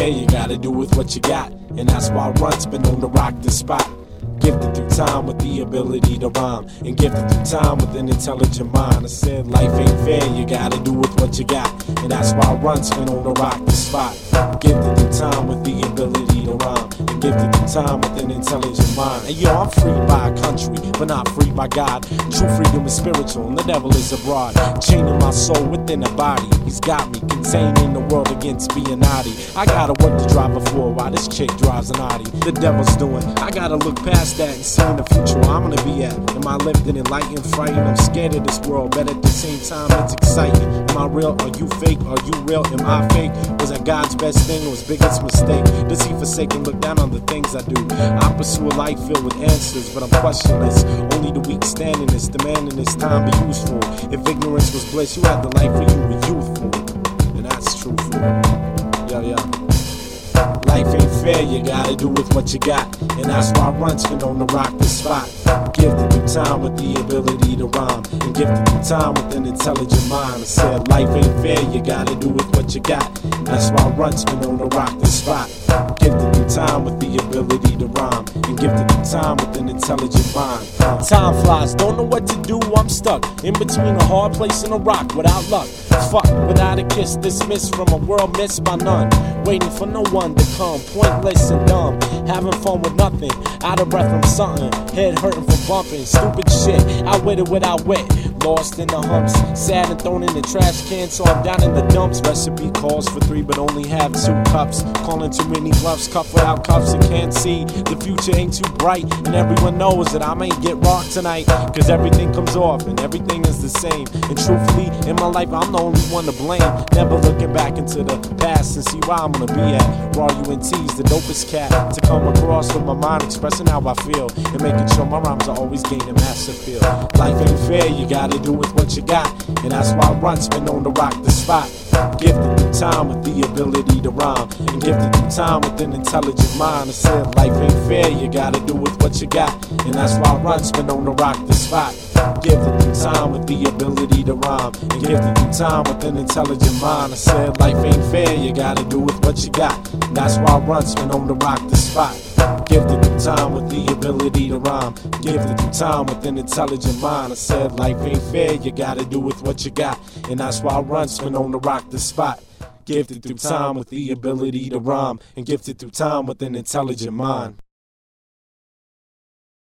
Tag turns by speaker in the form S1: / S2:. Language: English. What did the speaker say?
S1: fair, you gotta do with what you got. And that's why I run, spin on the rock the spot. Gifted through time with the ability to rhyme, and gifted through time with an intelligent mind. I said life ain't fair, you gotta do with what you got. And that's why I run, spin on the rock the spot. Gifted through time with the ability to rhyme, and gifted through time with an intelligent mind. And yo, I'm free by a country, but not free by God. True freedom is spiritual, and the devil is abroad. Chaining my soul within a body. He's got me contained in the world against being naughty. I gotta work to drive before while this chick drives an Audi. The devil's doing, I gotta look past that and seeing the future where I'm gonna be at. Am I lifted, enlightened, frightened? I'm scared of this world, but at the same time it's exciting. Am I real? Are you fake? Are you real? Am I fake? Was that God's best thing or his biggest mistake? Does he forsake and look down on the things I do? I pursue a life filled with answers, but I'm questionless. Only the weak stand in this, demanding this time be useful. If ignorance was bliss, you had the life where you were youthful, and that's truthful. Yeah. Life ain't fair, you gotta do with what you got. And that's why I run, spin on the rock the spot. Gifted through time with the ability to rhyme, and gifted through time with an intelligent mind. I said life ain't fair, you gotta do with what you got. That's why I run, spin on the rock the spot. Gifted through time with the ability to rhyme, and gifted through time with an intelligent mind. Time flies, don't know what to do, I'm stuck in between a hard place and a rock without luck. Fuck, without a kiss, dismissed from a world missed by none. Waiting for no one to come, pointless and dumb. Having fun with nothing, out of breath from something. Head hurting from bumping, stupid shit. Outwitted without wit, lost in the humps. Sad and thrown in the trash can, so I'm down in the dumps. Recipe calls for 3, but only have 2 cups. Calling too many bluffs, cuff without cuffs and can't see. The future ain't too bright, and everyone knows that I may get rocked tonight. Cause everything comes off, and everything is the same. And truthfully, in my life, I'm the only one to blame. Never looking back into the past and see where I'm gonna be at. Raw UNT's the dopest cat to come across with my mind, expressing how I feel, and making sure my rhymes are always gaining massive feel. Life ain't fair, you gotta do with what you got. And that's why I run, spin on the rock the spot. Gifted through time with the ability to rhyme, and gifted through time with an intelligent mind. I said life ain't fair, you gotta do with what you got. And that's why I run, spin on the rock the spot. Gifted through time with the ability to rhyme, and gifted through time with an intelligent mind. I said life ain't fair, you gotta do with what you got. And that's why I run, spin on the rock the spot. Gifted through time with the ability to rhyme, gifted through time with an intelligent mind. I said life ain't fair, you gotta do with what you got. And that's why I run, spin on the rock the spot. Gifted through time with the ability to rhyme, and gifted through time with an intelligent mind.